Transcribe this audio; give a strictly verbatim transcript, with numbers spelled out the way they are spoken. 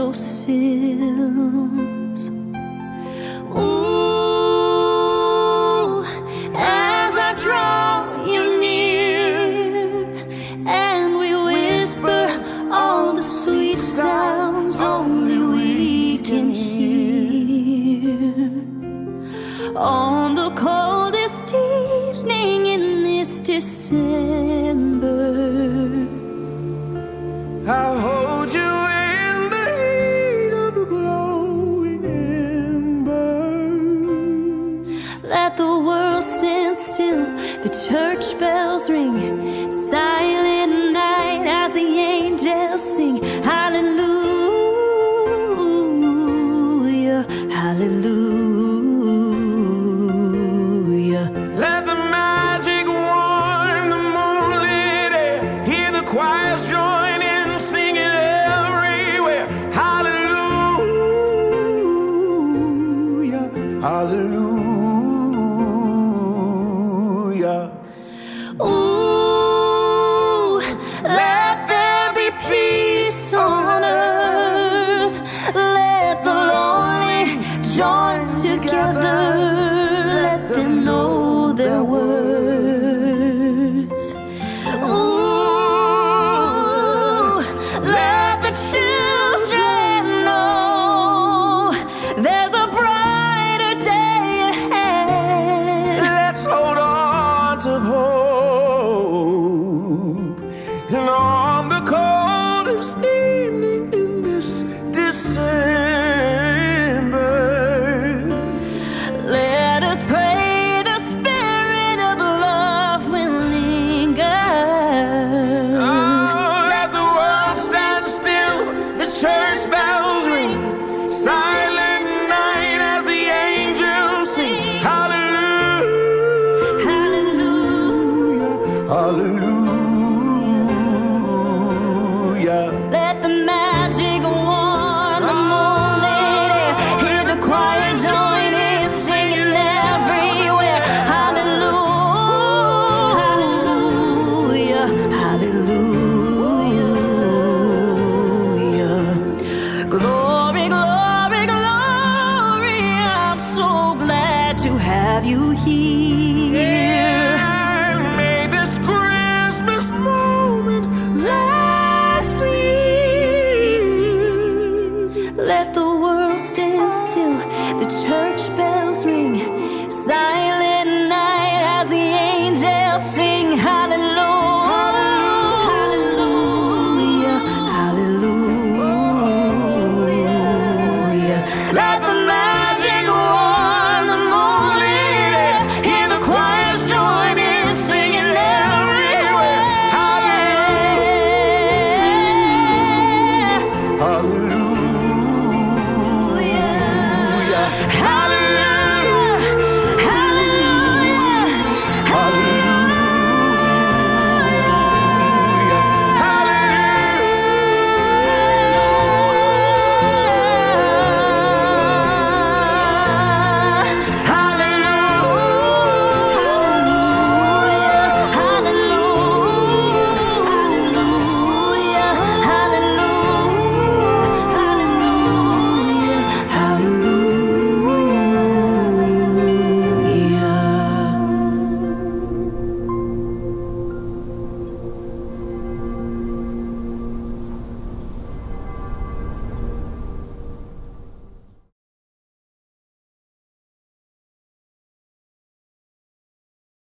windowsills. Ooh, as I draw you near, and we whisper all the sweet sounds only we can hear. On the coldest evening in this December, I'll hold you in the heat of the glowing ember. Let the world stand still, the church bells ring. Silent night as the angels sing. Hallelujah, hallelujah. Let the magic warm the moonlit air. Hear the choirs join in, singing everywhere. Hallelujah, hallelujah. Ooh, let there be peace on earth. Let the lonely join together. Let them know their worth. Ooh, let the children know there's a brighter day ahead. Let's hold on to hope, and on the coldest evening in this December, Let us pray the spirit of love will linger. oh, let the world stand still, the church bells ring. Silent night as the angels sing. Hallelujah, Hallelujah. hallelujah. Let the magic warm the moonlit air. Hear the choir join in, singing everywhere. Hallelujah, hallelujah. Glory, glory, glory. I'm so glad to have you here. And may this Christmas moment last year. Let the world stand still, the church bells ring. Silent night as the angels sing. Hallelujah, hallelujah. Let the magic warm the moonlit air. Hear the choirs join in, singing everywhere. Hallelujah.